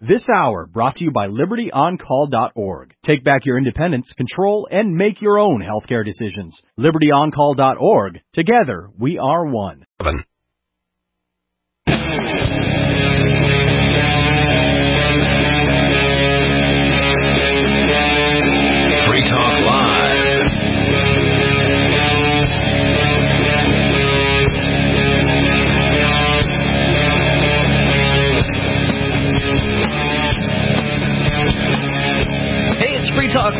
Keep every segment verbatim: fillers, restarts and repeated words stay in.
This hour brought to you by Liberty On Call dot org. Take back your independence, control, and make your own healthcare decisions. Liberty On Call dot org. Together, we are one. Free Talk Live. Free Talk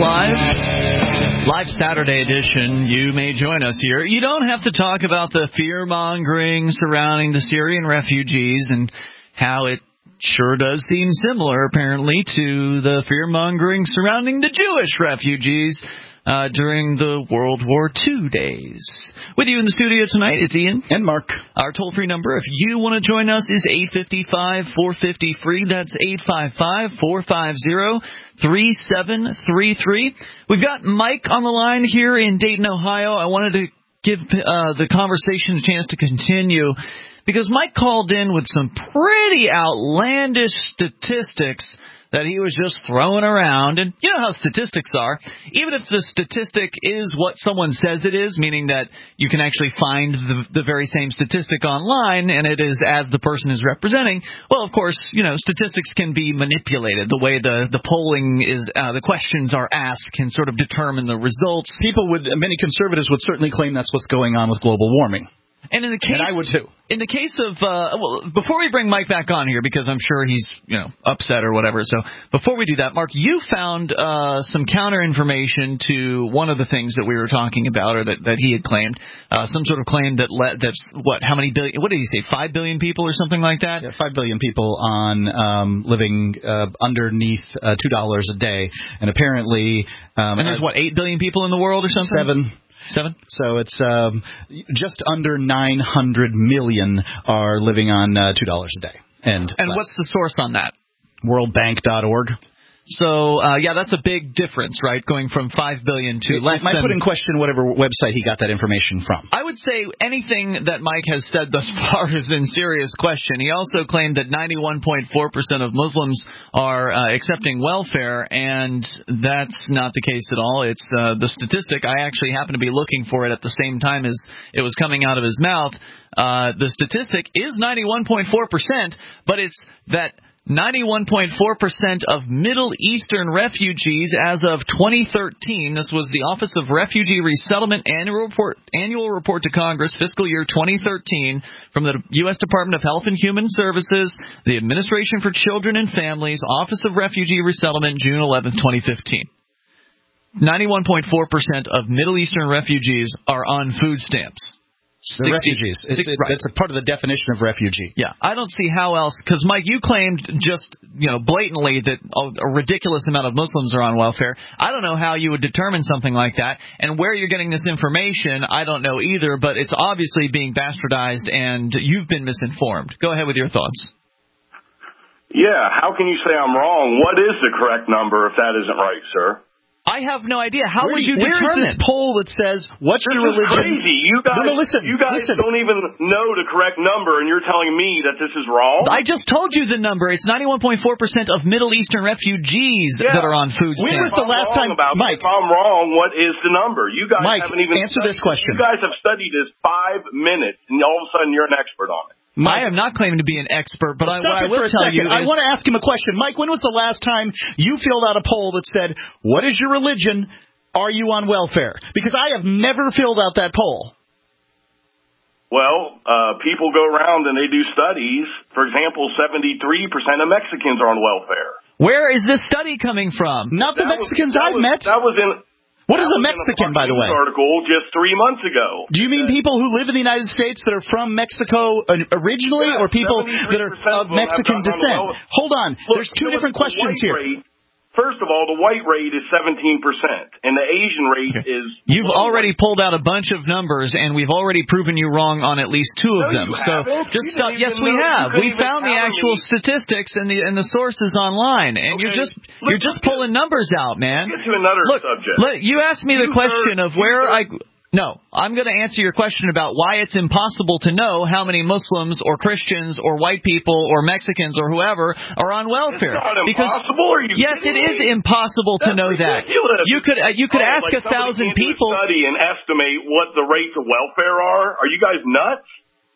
Live, live Saturday edition. You may join us here. You don't have to talk about the fear-mongering surrounding the Syrian refugees and how it sure does seem similar, apparently, to the fear-mongering surrounding the Jewish refugees uh, during the World War Two days. With you in the studio tonight, it's Ian. And Mark. Our toll-free number, if you want to join us, is eight five five, four five zero, free. That's eight five five, four five zero, three seven three three. We've got Mike on the line here in Dayton, Ohio. I wanted to give uh, the conversation a chance to continue because Mike called in with some pretty outlandish statistics that he was just throwing around. And you know how statistics are. Even if the statistic is what someone says it is, meaning that you can actually find the, the very same statistic online and it is as the person is representing, well, of course, you know, statistics can be manipulated. The way the, the polling is, uh, the questions are asked can sort of determine the results. People would, many conservatives would certainly claim that's what's going on with global warming. And in the case, and I would too. In the case of, uh, well, before we bring Mike back on here, because I'm sure he's, you know, upset or whatever. So before we do that, Mark, you found uh, some counter information to one of the things that we were talking about, or that, that he had claimed, uh, some sort of claim that le- that's what, how many billion? What did he say? Five billion people or something like that? Yeah, five billion people on um, living uh, underneath uh, two dollars a day, and apparently, um, and there's uh, what eight billion people in the world or something? Seven. Seven? So it's um, just under nine hundred million are living on uh, two dollars a day. And, and what's the source on that? world bank dot org. So, uh, yeah, that's a big difference, right, going from five billion to it, less it might than... put in question whatever website he got that information from. I would say anything that Mike has said thus far is in serious question. He also claimed that ninety-one point four percent of Muslims are uh, accepting welfare, and that's not the case at all. It's uh, the statistic. I actually happen to be looking for it at the same time as it was coming out of his mouth. Uh, the statistic is ninety-one point four percent, but it's that ninety-one point four percent of Middle Eastern refugees as of twenty thirteen. This was the Office of Refugee Resettlement annual report, annual report to Congress, fiscal year twenty thirteen, from the U S Department of Health and Human Services, the Administration for Children and Families, Office of Refugee Resettlement, June eleventh, twenty fifteen. ninety-one point four percent of Middle Eastern refugees are on food stamps. The refugees. It's, it, right. That's a part of the definition of refugee. Yeah, I don't see how else, because, Mike, you claimed just, you know, blatantly that a ridiculous amount of Muslims are on welfare. I don't know how you would determine something like that, and where you're getting this information, I don't know either, but it's obviously being bastardized, and you've been misinformed. Go ahead with your thoughts. Yeah, how can you say I'm wrong? What is the correct number if that isn't right, sir? I have no idea. How where would you where determine? Where is this poll that says, what's this your religion? This is crazy. You guys, no, no, listen, you guys listen. don't even know the correct number, and you're telling me that this is wrong? I just told you the number. It's ninety-one point four percent of Middle Eastern refugees yeah. that are on food stamps. When was the last time, about Mike? If I'm wrong, what is the number? You guys Mike, haven't even answer studied, this question. You guys have studied this five minutes, and all of a sudden you're an expert on it. Mike, I am not claiming to be an expert, but I, what I will tell you is... I want to ask him a question. Mike, when was the last time you filled out a poll that said, what is your religion? Are you on welfare? Because I have never filled out that poll. Well, uh, people go around and they do studies. For example, seventy-three percent of Mexicans are on welfare. Where is this study coming from? Not the that Mexicans was, I've was, met. That was in... What is a Mexican, by the way? Article just three months ago. Do you mean people who live in the United States that are from Mexico originally, yeah, or people that are of Mexican descent? Hold on. Look, there's two different questions here. Rate, first of all, the white rate is seventeen percent, and the Asian rate okay. is... You've already pulled out a bunch of numbers, and we've already proven you wrong on at least two of no, them. You so haven't. just you stop. Yes, we know, have. We found the actual me. statistics and the and the sources online, and okay. you're just Let's you're just pulling numbers out, man. Let's get to another Look, subject. Look, you asked me the you question heard, of where I. No, I'm going to answer your question about why it's impossible to know how many Muslims or Christians or white people or Mexicans or whoever are on welfare. It's not because impossible. Are you yes, it kidding is me? impossible to That's know that. ridiculous. You could uh, you could Oh, ask like a thousand somebody can't do a people. study and estimate what the rates of welfare are. Are you guys nuts?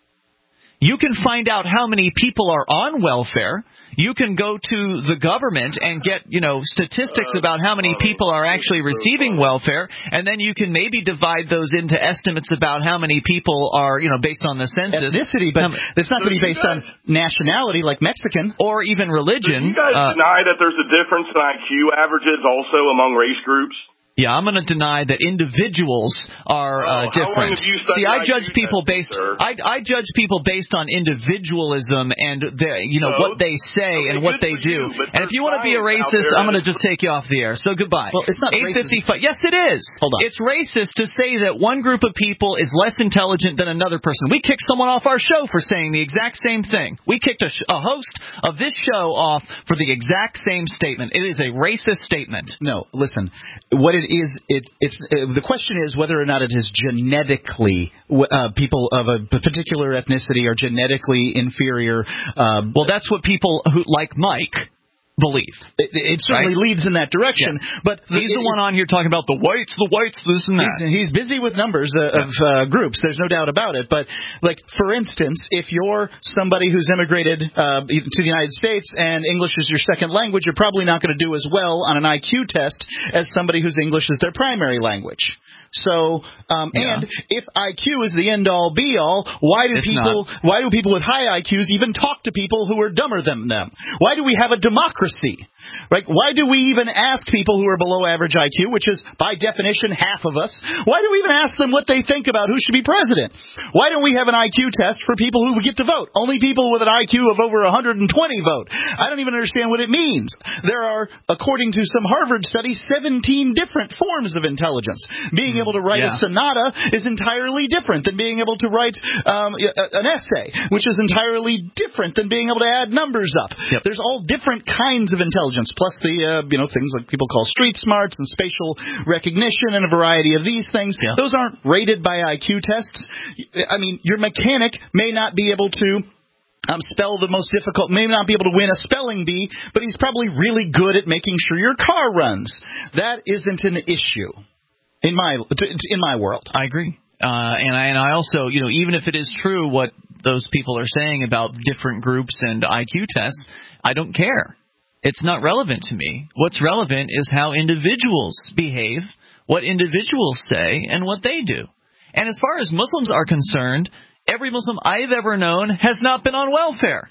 You can find out how many people are on welfare. You can go to the government and get, you know, statistics Uh, about how many funny. people are actually It's so receiving funny. welfare, and then you can maybe divide those into estimates about how many people are, you know, based on the census. Ethnicity, but Um, it's not so going to be you based guys- on nationality like Mexican. or even Do religion. you guys Uh, deny that there's a difference in I Q averages also among race groups? Yeah, I'm going to deny that individuals are Oh, uh, how long different. have you studied See, I I Q judge people testing, based. sir? I, I judge people based on individualism and their, you know, So, what they say okay, and what good they for do. you, but And if there's you want to be a science out racist, there I'm going that to just take you off the air. So goodbye. Well, it's not eight fifty-five. racism. Yes, it is. Hold on. It's racist to say that one group of people is less intelligent than another person. We kicked someone off our show for saying the exact same thing. We kicked a, sh- a host of this show off for the exact same statement. It is a racist statement. No, listen. What it is, it, it's uh, the question is whether or not it is genetically uh, people of a particular ethnicity are genetically inferior. Uh, Well, that's what people who like Mike believe. it, it certainly Right? leads in that direction. Yeah. But He's the it one is- on here talking about the whites, the whites, this and that. He's, he's busy with numbers uh, of uh, groups. There's no doubt about it. But, like, for instance, if you're somebody who's immigrated uh, to the United States and English is your second language, you're probably not going to do as well on an I Q test as somebody whose English is their primary language. So, um, Yeah. and if I Q is the end-all, be-all, why do It's people why do people with high I Qs even talk to people who are dumber than them? Why do we have a democracy? Right? Why do we even ask people who are below average I Q, which is by definition half of us, why do we even ask them what they think about who should be president? Why don't we have an I Q test for people who get to vote? Only people with an I Q of over one hundred twenty vote. I don't even understand what it means. There are, according to some Harvard studies, seventeen different forms of intelligence. Being able to write Yeah. a sonata is entirely different than being able to write um, an essay, which is entirely different than being able to add numbers up. Yep. There's all different kinds of intelligence, plus the uh, you know things like people call street smarts and spatial recognition and a variety of these things. Yeah. Those aren't rated by I Q tests. I mean, your mechanic may not be able to Um, spell the most difficult, may not be able to win a spelling bee, but he's probably really good at making sure your car runs. That isn't an issue in my in my world. I agree. Uh, and I and I also, you know, even if it is true what those people are saying about different groups and I Q tests, I don't care. It's not relevant to me. What's relevant is how individuals behave, what individuals say, and what they do. And as far as Muslims are concerned, every Muslim I've ever known has not been on welfare.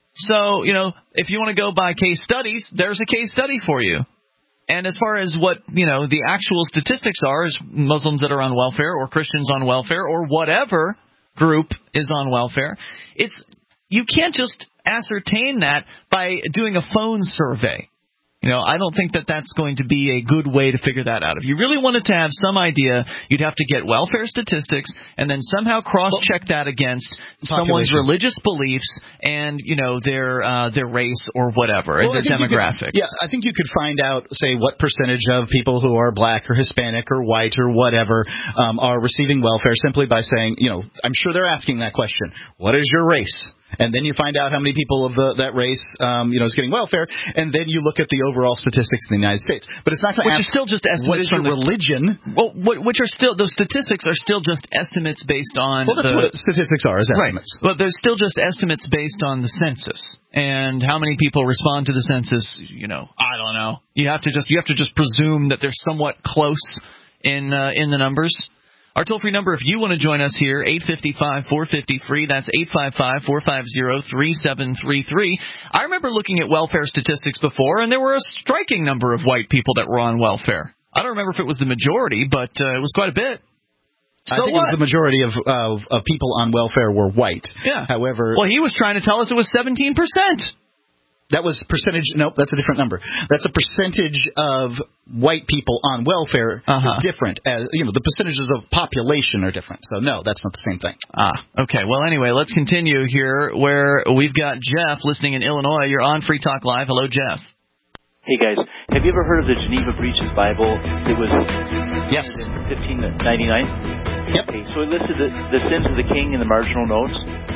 So, you know, if you want to go by case studies, there's a case study for you. And as far as what, you know, the actual statistics are, is Muslims that are on welfare or Christians on welfare or whatever group is on welfare, it's you can't just ascertain that by doing a phone survey. You know, I don't think that that's going to be a good way to figure that out. If you really wanted to have some idea, you'd have to get welfare statistics and then somehow cross-check that against someone's Population. religious beliefs and, you know, their uh, their race or whatever, Well, and I their think you could- demographics. yeah, I think you could find out, say, what percentage of people who are black or Hispanic or white or whatever um, are receiving welfare simply by saying, you know, I'm sure they're asking that question. What is your race? And then you find out how many people of the, that race, um, you know, is getting welfare, and then you look at the overall statistics in the United States. But it's not going to Which ask is still just estimates what is from your the- religion. Well, wh- which are still those statistics are still just estimates based on. Well, that's the, what statistics are, is estimates. Right, but they're still just estimates based on the census and how many people respond to the census. You know, I don't know. You have to just you have to just presume that they're somewhat close in uh, in the numbers. Our toll-free number, if you want to join us here, eight five five, four five zero, free. That's eight five five, four five zero, three seven three three. I remember looking at welfare statistics before, and there were a striking number of white people that were on welfare. I don't remember if it was the majority, but uh, it was quite a bit. So I think what? it was the majority of, of of people on welfare were white. Yeah. However, Well, he was trying to tell us it was seventeen percent. that was percentage. Nope, that's a different number. That's a percentage of white people on welfare Uh-huh. is different. As you know, the percentages of population are different. So no, that's not the same thing. Ah, okay. Well, anyway, let's continue here where we've got Jeff listening in Illinois. You're on Free Talk Live. Hello, Jeff. Hey guys, Have you ever heard of the Geneva Breaches Bible? It was yes in fifteen ninety-nine. Yep. Okay, so it listed the, the sins of the king in the marginal notes.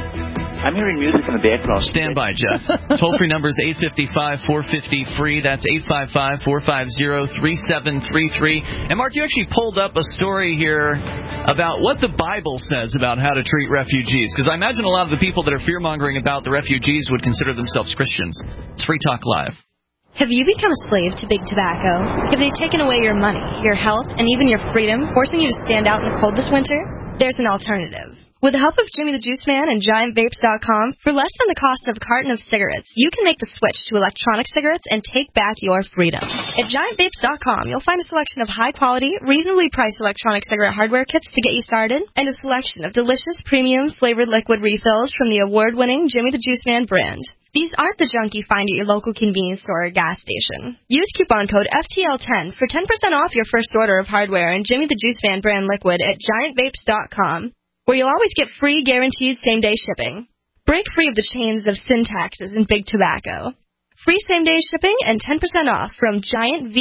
I'm hearing music in the background. Stand by, Jeff. Toll-free number is eight five five, four five zero, free. That's eight five five, four five zero, three seven three three. And, Mark, you actually pulled up a story here about what the Bible says about how to treat refugees, because I imagine a lot of the people that are fear-mongering about the refugees would consider themselves Christians. It's Free Talk Live. Have you become a slave to big tobacco? Have they taken away your money, your health, and even your freedom, forcing you to stand out in the cold this winter? There's an alternative. With the help of Jimmy the Juice Man and Giant Vapes dot com, for less than the cost of a carton of cigarettes, you can make the switch to electronic cigarettes and take back your freedom. At Giant Vapes dot com, you'll find a selection of high-quality, reasonably priced electronic cigarette hardware kits to get you started, and a selection of delicious, premium, flavored liquid refills from the award-winning Jimmy the Juice Man brand. These aren't the junk you find at your local convenience store or gas station. Use coupon code F T L ten for ten percent off your first order of hardware and Jimmy the Juice Man brand liquid at Giant Vapes dot com. Where you'll always get free, guaranteed same-day shipping. Break free of the chains of sin taxes and big tobacco. Free same-day shipping and ten percent off from Giant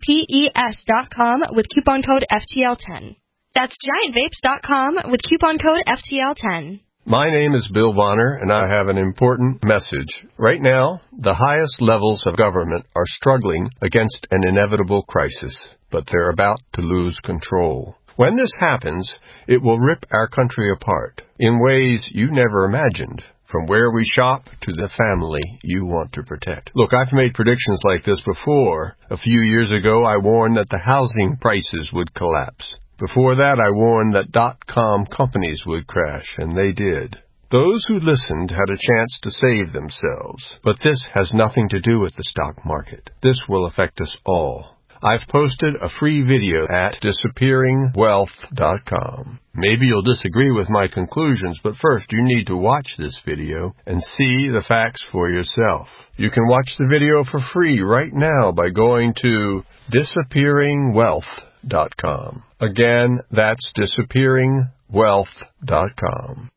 Vapes dot com with coupon code F T L ten. That's Giant Vapes dot com with coupon code F T L ten. My name is Bill Bonner, and I have an important message. Right now, the highest levels of government are struggling against an inevitable crisis, but they're about to lose control. When this happens, it will rip our country apart in ways you never imagined, from where we shop to the family you want to protect. Look, I've made predictions like this before. A few years ago, I warned that the housing prices would collapse. Before that, I warned that dot-com companies would crash, and they did. Those who listened had a chance to save themselves. But this has nothing to do with the stock market. This will affect us all. I've posted a free video at disappearing wealth dot com. Maybe you'll disagree with my conclusions, but first you need to watch this video and see the facts for yourself. You can watch the video for free right now by going to disappearing wealth dot com. Again, that's disappearing wealth dot com.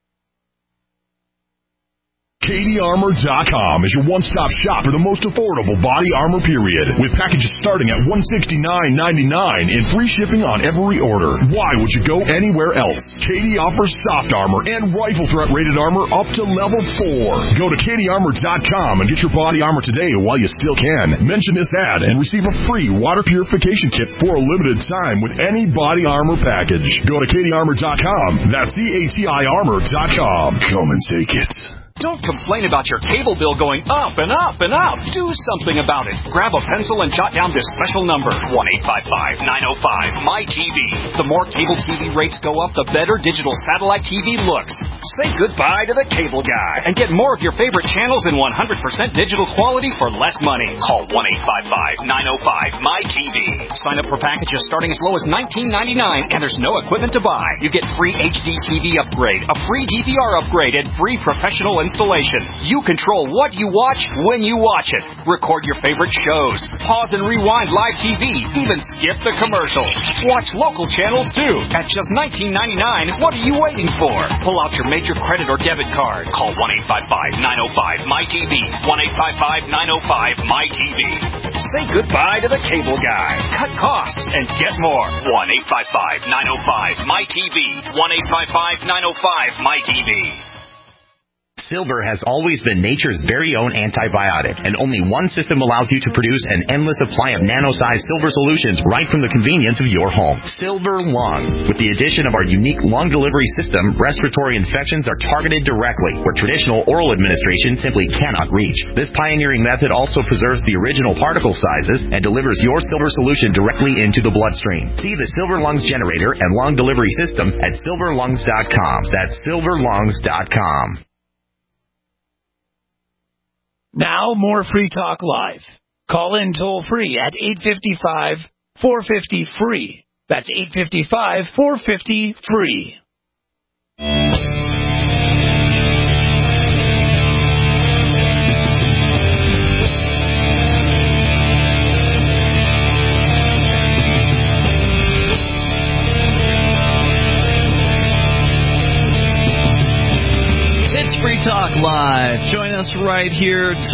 Katie Armor dot com is your one-stop shop for the most affordable body armor period, with packages starting at one hundred sixty-nine ninety-nine and free shipping on every order. Why would you go anywhere else? Katie offers soft armor and rifle threat rated armor up to level four. Go to Katie Armor dot com and get your body armor today while you still can. Mention this ad and receive a free water purification kit for a limited time with any body armor package. Go to Katie Armor dot com. That's C A T I Armor dot com. Come and take it. Don't complain about your cable bill going up and up and up. Do something about it. Grab a pencil and jot down this special number, one eight five five, nine oh five, M Y T V. The more cable T V rates go up, the better digital satellite T V looks. Say goodbye to the cable guy and get more of your favorite channels in one hundred percent digital quality for less money. Call one eight five five, nine oh five, M Y T V. Sign up for packages starting as low as nineteen ninety-nine, and there's no equipment to buy. You get free H D T V upgrade, a free D V R upgrade, and free professional installation. You control what you watch when you watch it. Record your favorite shows. Pause and rewind live T V. Even skip the commercials. Watch local channels too. At just nineteen ninety-nine, what are you waiting for? Pull out your major credit or debit card. Call one eight five five, nine oh five, M Y T V. one eight five five, nine oh five, M Y T V. Say goodbye to the cable guy. Cut costs and get more. one eight five five, nine oh five, M Y T V. one eight five five, nine oh five, M Y T V. Silver has always been nature's very own antibiotic, and only one system allows you to produce an endless supply of nano-sized silver solutions right from the convenience of your home. Silver Lungs. With the addition of our unique lung delivery system, respiratory infections are targeted directly, where traditional oral administration simply cannot reach. This pioneering method also preserves the original particle sizes and delivers your silver solution directly into the bloodstream. See the Silver Lungs generator and lung delivery system at silver lungs dot com. That's silver lungs dot com. Now, more Free Talk Live. Call in toll-free at eight five five, four five zero, free. That's eight five five, four five zero, free. Free Talk Live. Join us right here, toll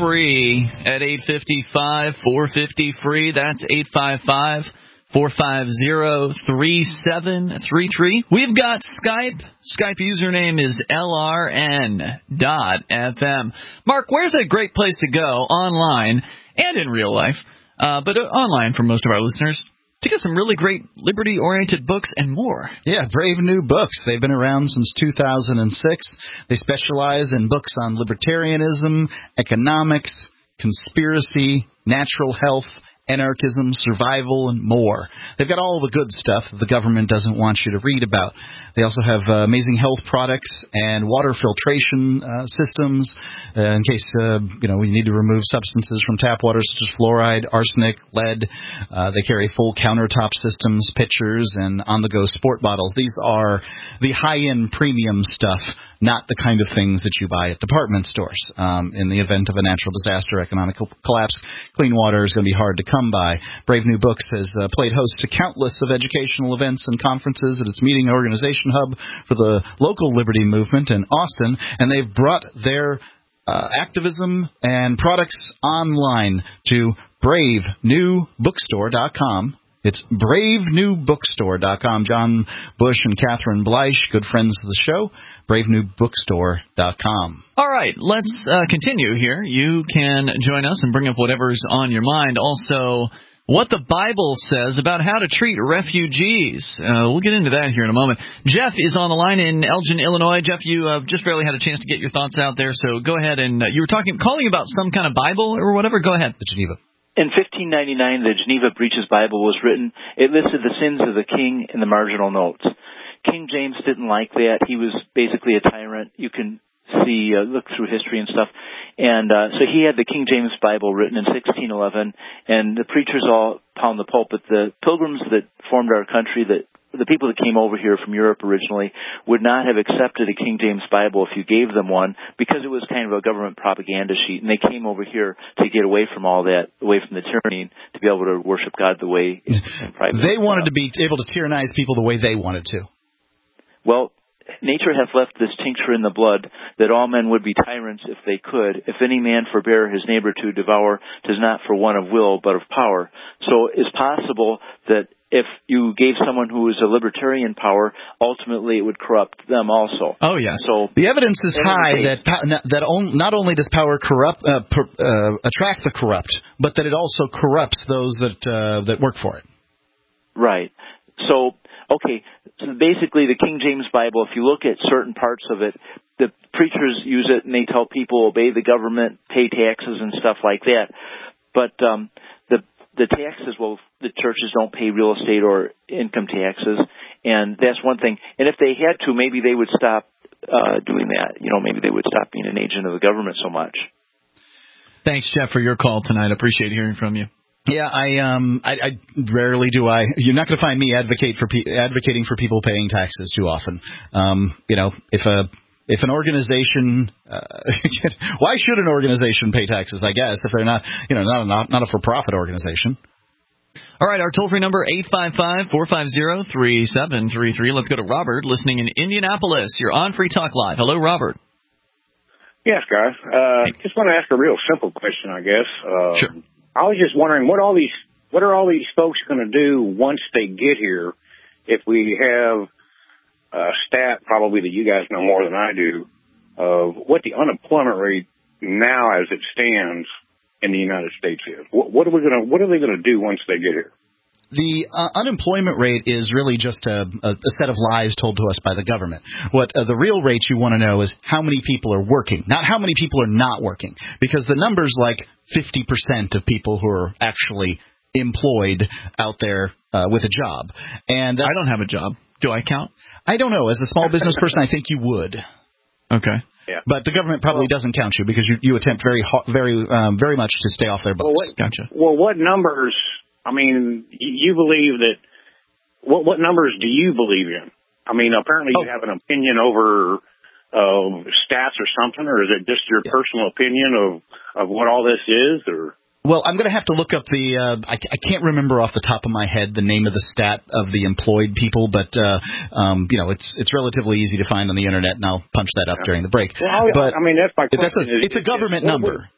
free at eight five five, four five zero, free. That's eight five five, four five zero, three seven three three. We've got Skype. Skype username is L R N dot F M. Mark, where's a great place to go online and in real life, uh, but online for most of our listeners, to get some really great liberty-oriented books and more? Yeah, Brave New Books. They've been around since two thousand six. They specialize in books on libertarianism, economics, conspiracy, natural health, anarchism, survival, and more. They've got all the good stuff that the government doesn't want you to read about. They also have uh, amazing health products and water filtration uh, systems uh, in case uh, you know you need to remove substances from tap water such as fluoride, arsenic, lead. Uh, they carry full countertop systems, pitchers, and on-the-go sport bottles. These are the high-end premium stuff, not the kind of things that you buy at department stores. Um, in the event of a natural disaster, economic collapse, clean water is going to be hard to come by. Brave New Books has uh, played host to countless of educational events and conferences at its meeting organization hub for the local liberty movement in Austin, and they've brought their uh, activism and products online to brave new bookstore dot com. It's brave new bookstore dot com. John Bush and Catherine Bleich, good friends of the show, brave new bookstore dot com. All right, let's uh, continue here. You can join us and bring up whatever's on your mind. Also, what the Bible says about how to treat refugees. Uh, we'll get into that here in a moment. Jeff is on the line in Elgin, Illinois. Jeff, you uh, just barely had a chance to get your thoughts out there, so go ahead. And uh, you were talking, calling about some kind of Bible or whatever. Go ahead. The Geneva. In fifteen ninety-nine, the Geneva Breaches Bible was written. It listed the sins of the king in the marginal notes. King James didn't like that. He was basically a tyrant. You can see, uh, look through history and stuff. And uh, so he had the King James Bible written in sixteen eleven, and the preachers all pound the pulpit. The pilgrims that formed our country, that the people that came over here from Europe originally, would not have accepted a King James Bible if you gave them one, because it was kind of a government propaganda sheet, and they came over here to get away from all that, away from the tyranny, to be able to worship God the way in private. They wanted to be able to tyrannize people the way they wanted to. Well, nature hath left this tincture in the blood, that all men would be tyrants if they could. If any man forbear his neighbor to devour, 'tis not for want of will, but of power. So it's possible that if you gave someone who is a libertarian power, ultimately it would corrupt them also. Oh, yes. So the evidence is high that that not only does power corrupt, uh, uh, attract the corrupt, but that it also corrupts those that uh, that work for it. Right. So, okay, so basically the King James Bible, if you look at certain parts of it, the preachers use it and they tell people obey the government, pay taxes and stuff like that. But um, the the taxes, well, the churches don't pay real estate or income taxes, and that's one thing. And if they had to, maybe they would stop uh, doing that. You know, maybe they would stop being an agent of the government so much. Thanks, Jeff, for your call tonight. I appreciate hearing from you. Yeah, I um, I, I rarely do I. You're not going to find me advocate for pe- advocating for people paying taxes too often. Um, you know, if a if an organization, uh, why should an organization pay taxes? I guess if they're not, you know, not a, not, not a for-profit organization. All right, our toll-free number eight five five, four five zero, three seven three three. Let's go to Robert, listening in Indianapolis. You're on Free Talk Live. Hello, Robert. Yes, guys. Uh, just want to ask a real simple question, I guess. Uh, sure. I was just wondering what all these, what are all these folks going to do once they get here? If we have a stat, probably that you guys know more than I do, of what the unemployment rate now, as it stands, in the United States is. What, what are we going to, what are they going to do once they get here? The uh, unemployment rate is really just a, a, a set of lies told to us by the government. What uh, the real rate you want to know is how many people are working, not how many people are not working, because the number's like fifty percent of people who are actually employed out there uh, with a job. And that's, I don't have a job. Do I count? I don't know. As a small business person, I think you would. Okay. Yeah. But the government probably well, doesn't count you because you, you attempt very, very, um, very much to stay off their books. Well, what, gotcha. Well, what numbers? I mean, you believe that. What what numbers do you believe in? I mean, apparently you oh. have an opinion over uh, stats or something, or is it just your yeah. personal opinion of of what all this is, or? Well, I'm going to have to look up the, uh, I, I can't remember off the top of my head the name of the stat of the employed people, but, uh, um, you know, it's it's relatively easy to find on the Internet, and I'll punch that up yeah. during the break. Well, but I mean, that's my question. That's a, is, it's a government is, number.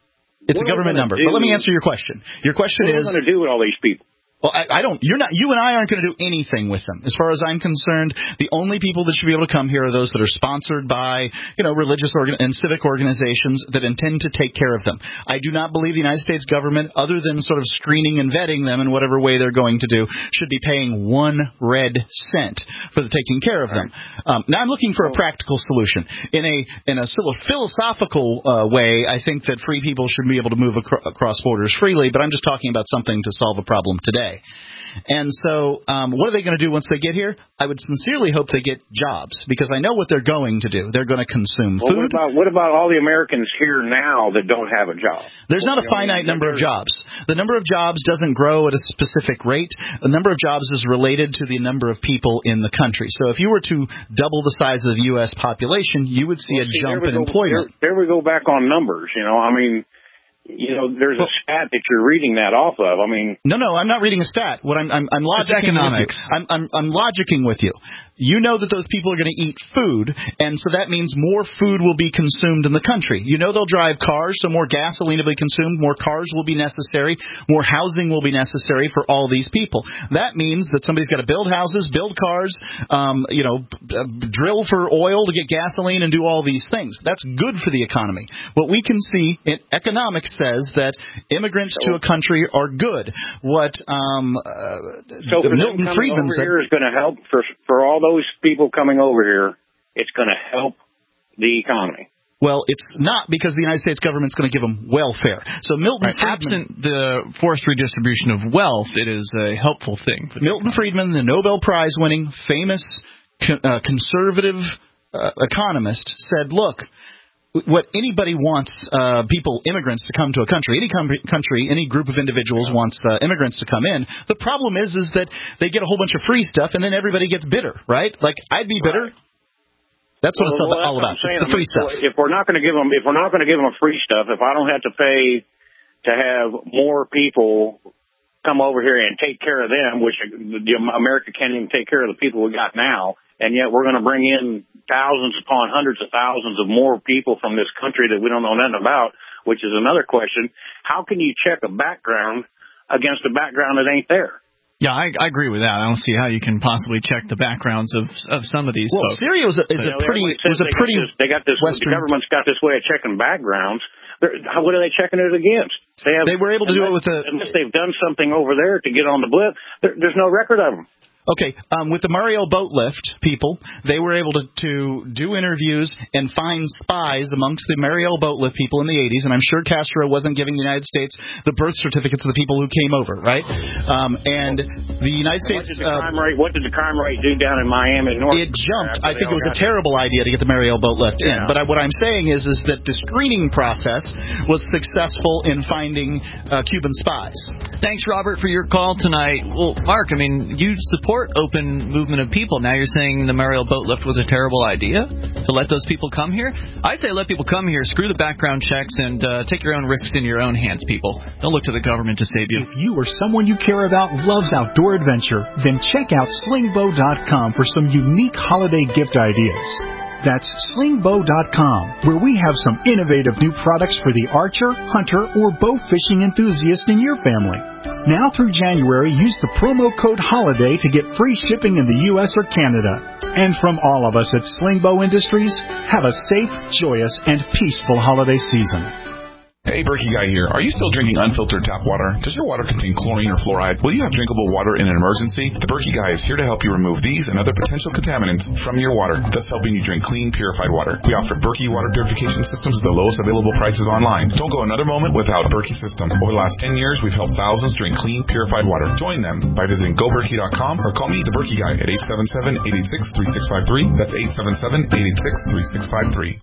It's a government number. But let me answer your question. Your question is... is... What are we going to do with all these people? Well, I, I don't. You're not. You and I aren't going to do anything with them, as far as I'm concerned. The only people that should be able to come here are those that are sponsored by, you know, religious organ- and civic organizations that intend to take care of them. I do not believe the United States government, other than sort of screening and vetting them in whatever way they're going to do, should be paying one red cent for the taking care of them. Um, now, I'm looking for a practical solution. In a in a sort of philosophical uh, way, I think that free people should be able to move acro- across borders freely. But I'm just talking about something to solve a problem today. And so um, what are they going to do once they get here? I would sincerely hope they get jobs, because I know what they're going to do. They're going to consume well, food. What about, what about all the Americans here now that don't have a job? There's not a finite number of jobs. The number of jobs doesn't grow at a specific rate. The number of jobs is related to the number of people in the country. So if you were to double the size of the U S population, you would see well, a see, jump in go, employment. There, there we go back on numbers. You know, I mean... You know, there's a stat that you're reading that off of. I mean, no, no, I'm not reading a stat. What I'm, I'm, I'm logicking economics. with you. I'm, I'm, I'm logicking with you. You know that those people are going to eat food, and so that means more food will be consumed in the country. You know they'll drive cars, so more gasoline will be consumed, more cars will be necessary, more housing will be necessary for all these people. That means that somebody's got to build houses, build cars, um, you know, b- drill for oil to get gasoline and do all these things. That's good for the economy. What we can see in economics says that immigrants to a country are good. What um, uh, so for Milton them coming Friedman over said here is going to help for for all those people coming over here. It's going to help the economy. Well, it's not, because the United States government's going to give them welfare. So Milton right. Friedman, absent the forced redistribution of wealth, it is a helpful thing. For Milton Friedman, the Nobel Prize-winning, famous co- uh, conservative uh, economist, said, "Look, what anybody wants uh, people, immigrants, to come to a country. Any com- country, any group of individuals wants uh, immigrants to come in. The problem is, is that they get a whole bunch of free stuff, and then everybody gets bitter, right? Like, I'd be bitter." Right. That's what well, it's well, all about. It's the free stuff. If we're not going to give them, if we're not going to give them free stuff, if I don't have to pay to have more people come over here and take care of them, which America can't even take care of the people we got now, and yet we're going to bring in thousands upon hundreds of thousands of more people from this country that we don't know nothing about, which is another question. How can you check a background against a background that ain't there? Yeah, I, I agree with that. I don't see how you can possibly check the backgrounds of of some of these well, folks. Well, Syria is a, is a pretty was a pretty this, they got this. Western. The government's got this way of checking backgrounds. They're, how, what are they checking it against? They, have, they were able to unless, do it with a unless they've done something over there to get on the blip. There, there's no record of them. Okay, um, with the Mariel boat lift people, they were able to, to do interviews and find spies amongst the Mariel boat lift people in the eighties, and I'm sure Castro wasn't giving the United States the birth certificates of the people who came over, right? Um, and the United States... What did the, uh, crime rate, what did the crime rate do down in Miami? North it jumped. I think it was a terrible idea to get the Mariel boat lift yeah. in, but I, what I'm saying is, is that the screening process was successful in finding uh, Cuban spies. Thanks, Robert, for your call tonight. Well, Mark, I mean, you support open movement of people. Now you're saying the Mariel boat lift was a terrible idea to let those people come here? I say let people come here, screw the background checks, and uh, take your own risks in your own hands, people. Don't look to the government to save you. If you or someone you care about loves outdoor adventure, then check out sling bow dot com for some unique holiday gift ideas. That's sling bow dot com, where we have some innovative new products for the archer, hunter, or bow fishing enthusiast in your family. Now through January, use the promo code HOLIDAY to get free shipping in the U S or Canada. And from all of us at Sling Bow Industries, have a safe, joyous, and peaceful holiday season. Hey, Berkey Guy here. Are you still drinking unfiltered tap water? Does your water contain chlorine or fluoride? Will you have drinkable water in an emergency? The Berkey Guy is here to help you remove these and other potential contaminants from your water, thus helping you drink clean, purified water. We offer Berkey water purification systems at the lowest available prices online. Don't go another moment without Berkey system. Over the last ten years, we've helped thousands drink clean, purified water. Join them by visiting go berkey dot com or call me, the Berkey Guy, at eight seven seven, eight eight six, three six five three. That's eight seven seven, eight eight six, three six five three.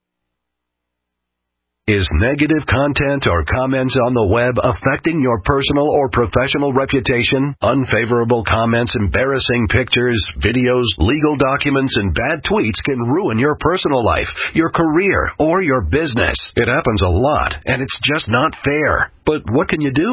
Is negative content or comments on the web affecting your personal or professional reputation? Unfavorable comments, embarrassing pictures, videos, legal documents, and bad tweets can ruin your personal life, your career, or your business. It happens a lot, and it's just not fair. But what can you do?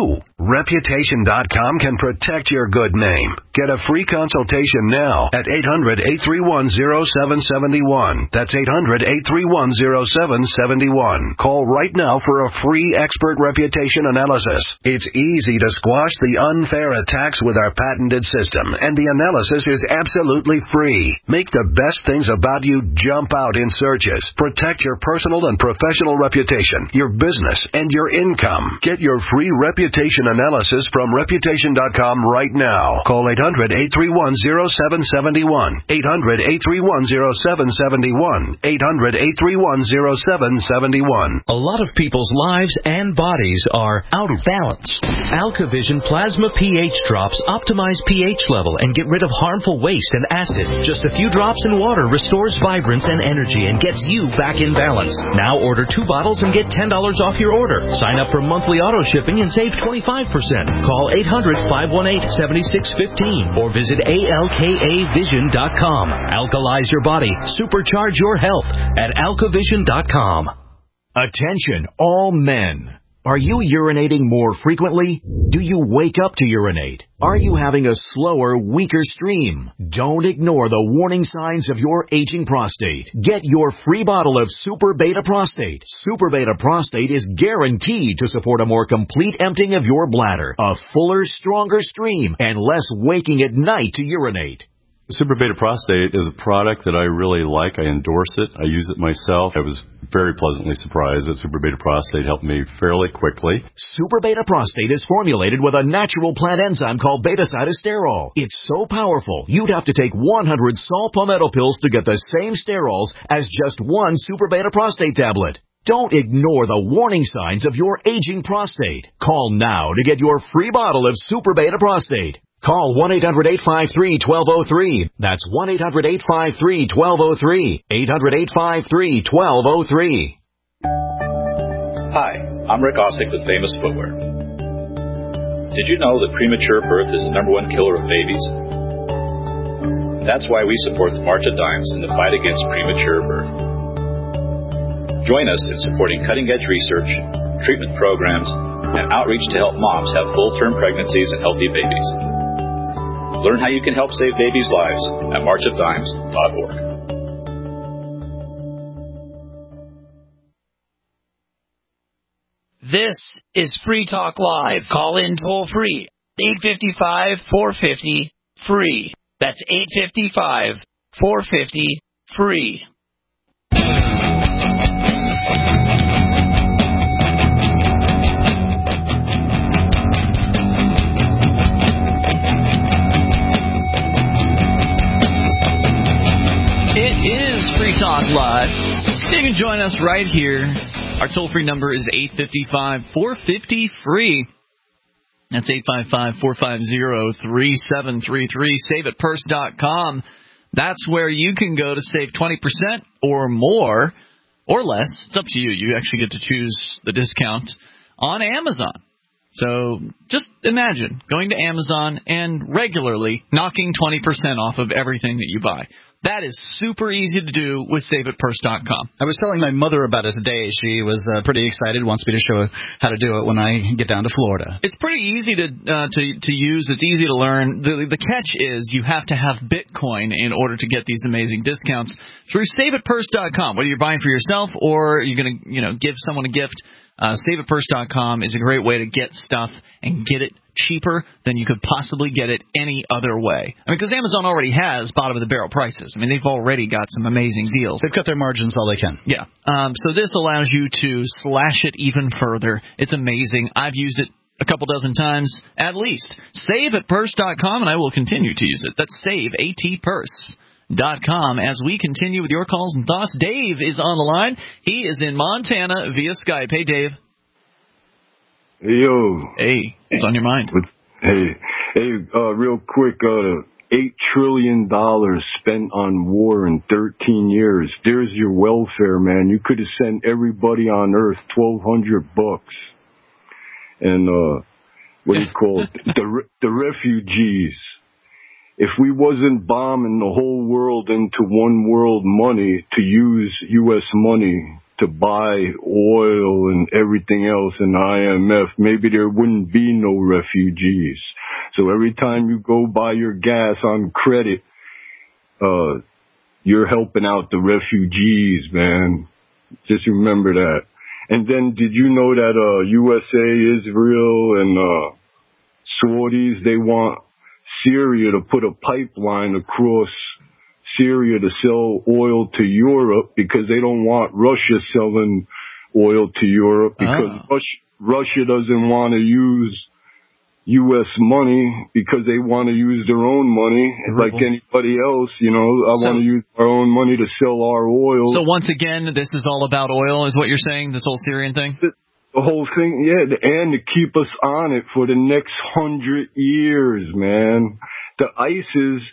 Reputation dot com can protect your good name. Get a free consultation now at eight hundred, eight three one, oh seven seven one. That's eight hundred, eight three one, oh seven seven one. Call right now for a free expert reputation analysis. It's easy to squash the unfair attacks with our patented system, and the analysis is absolutely free. Make the best things about you jump out in searches. Protect your personal and professional reputation, your business, and your income. Get your free reputation analysis from Reputation dot com right now. Call eight hundred, eight three one, oh seven seven one. eight hundred, eight three one, oh seven seven one. eight hundred, eight three one, oh seven seven one. A lot of people's lives and bodies are out of balance. AlkaVision Plasma pH drops optimize pH level and get rid of harmful waste and acid. Just a few drops in water restores vibrance and energy and gets you back in balance. Now order two bottles and get ten dollars off your order. Sign up for monthly auto shipping and save twenty-five percent. Call eight hundred, five one eight, seven six one five or visit A L K A vision dot com. Alkalize your body. Supercharge your health at Alka Vision dot com. Attention, all men. Are you urinating more frequently? Do you wake up to urinate? Are you having a slower, weaker stream? Don't ignore the warning signs of your aging prostate. Get your free bottle of Super Beta Prostate. Super Beta Prostate is guaranteed to support a more complete emptying of your bladder, a fuller, stronger stream, and less waking at night to urinate. Super Beta Prostate is a product that I really like. I endorse it. I use it myself. I was very pleasantly surprised that Super Beta Prostate helped me fairly quickly. Super Beta Prostate is formulated with a natural plant enzyme called beta-cytosterol. It's so powerful, you'd have to take one hundred saw palmetto pills to get the same sterols as just one Super Beta Prostate tablet. Don't ignore the warning signs of your aging prostate. Call now to get your free bottle of Super Beta Prostate. Call one eight hundred, eight five three, one two zero three. That's one eight hundred, eight five three, one two zero three. eight hundred, eight five three, one two zero three. Hi, I'm Rick Ossick with Famous Footwear. Did you know that premature birth is the number one killer of babies? That's why we support the March of Dimes in the fight against premature birth. Join us in supporting cutting-edge research, treatment programs, and outreach to help moms have full-term pregnancies and healthy babies. Learn how you can help save babies' lives at march of dimes dot org. This is Free Talk Live. Call in toll free. eight five five, four five zero, free. That's eight five five, four five zero, free. It is Free Talk Live. You can join us right here. Our toll-free number is eight five five, four five zero, free. That's eight five five, four five zero, three seven three three. save it purse dot com. That's where you can go to save twenty percent or more or less. It's up to you. You actually get to choose the discount on Amazon. So just imagine going to Amazon and regularly knocking twenty percent off of everything that you buy. That is super easy to do with save it purse dot com. I was telling my mother about it today. She was uh, pretty excited, wants me to show how to do it when I get down to Florida. It's pretty easy to uh, to to use. It's easy to learn. The the catch is you have to have Bitcoin in order to get these amazing discounts through save it purse dot com. Whether you're buying for yourself or you're going to, you know, give someone a gift, uh, save it purse dot com is a great way to get stuff and get it cheaper than you could possibly get it any other way. I mean, because Amazon already has bottom-of-the-barrel prices. I mean, they've already got some amazing deals. They've cut their margins all they can. Yeah. Um, so this allows you to slash it even further. It's amazing. I've used it a couple dozen times at least. save it purse dot com, and I will continue to use it. That's save at purse dot com. As we continue with your calls and thoughts, Dave is on the line. He is in Montana via Skype. Hey, Dave. Hey, yo. Hey, what's on your mind? Hey, hey, uh, real quick, uh, eight trillion dollars spent on war in thirteen years. There's your welfare, man. You could have sent everybody on Earth twelve hundred bucks. And, uh, what do you call it? The, the refugees. If we wasn't bombing the whole world into one world money to use U S money to to buy oil and everything else in the I M F, maybe there wouldn't be no refugees. So every time you go buy your gas on credit, uh, you're helping out the refugees, man. Just remember that. And then did you know that uh, U S A, Israel, and uh, Saudis, they want Syria to put a pipeline across Syria to sell oil to Europe because they don't want Russia selling oil to Europe because oh. Russia, Russia doesn't want to use U S money because they want to use their own money like anybody else. You know, I So- want to use our own money to sell our oil. So once again, this is all about oil, is what you're saying, this whole Syrian thing? The whole thing, yeah, and to keep us on it for the next hundred years, man. The ISIS,